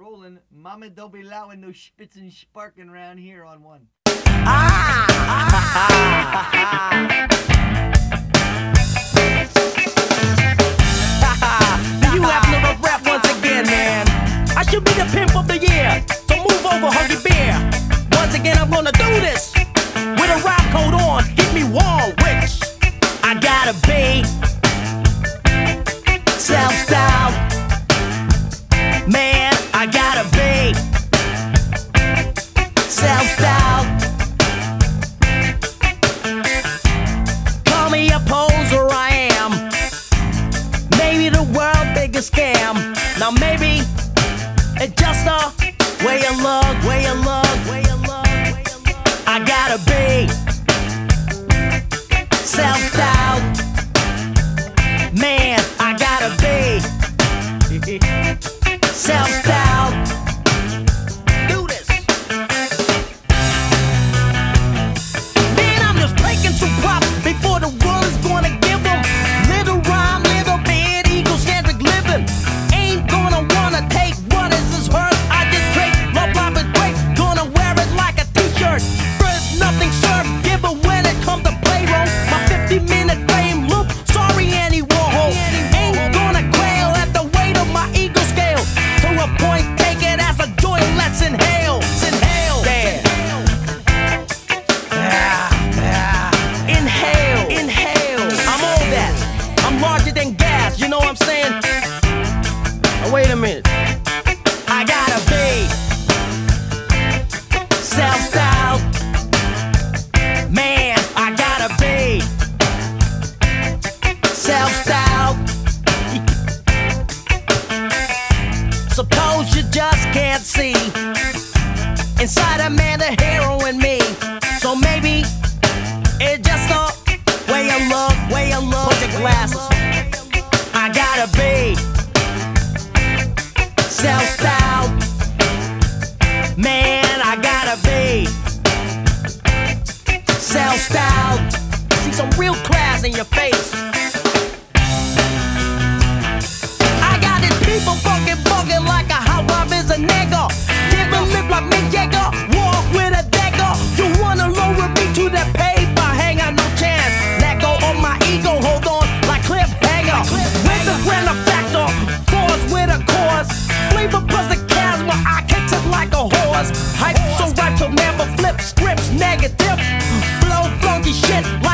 rolling. Mama don't be allowing no spitzen sparking around here on one. You have never rap once again, man. I should be the pimp of the year. So move over, Huggy Bear. Once again, I'm gonna do this with a rap coat on. Keep me warm, which I gotta be self-styled. Man, I gotta be self-styled. Call me a poser, I am. Maybe the world's biggest scam. Now maybe it's just a way of luck, way of luck, way of luck, way of luck. I gotta be self-styled. Man, I gotta be self-styled. Do this. Man, I'm just breaking some props before the world is gonna give them. Little rhyme, little bit, egocentric living. Ain't gonna wanna take what is hers. I just drink, love pop is great. Gonna wear it like a t-shirt. First, nothing served, give it when it comes to payroll. My 50-minute fame loop, sorry Annie Warhol. Ain't gonna quail at the weight of my ego scale. To a point, take it as a joy, let's inhale. Let's inhale. There. Inhale, inhale. I'm all that. I'm larger than gas, you know what I'm saying? Now, wait a minute. I gotta be self-styled. Man, I gotta be self-styled. Suppose you just can't see inside a man the hero in me. So maybe it's just a way of look, way of look. Put your glasses. I gotta be self-styled. Man, I gotta be self-styled. See some real class in your face. I got these people fucking bugging like a how I'm is a nigga. Live and live like Mick Jagger. Walk with a dagger. You wanna lower me to the paper? Hang on, no chance. Let go of my ego. Hold on like cliffhanger. With the grand factor. Force with a cause. Flavor plus the charisma. I kicks it like a horse. Hype so right till never flip. Scripts negative. Blow funky shit.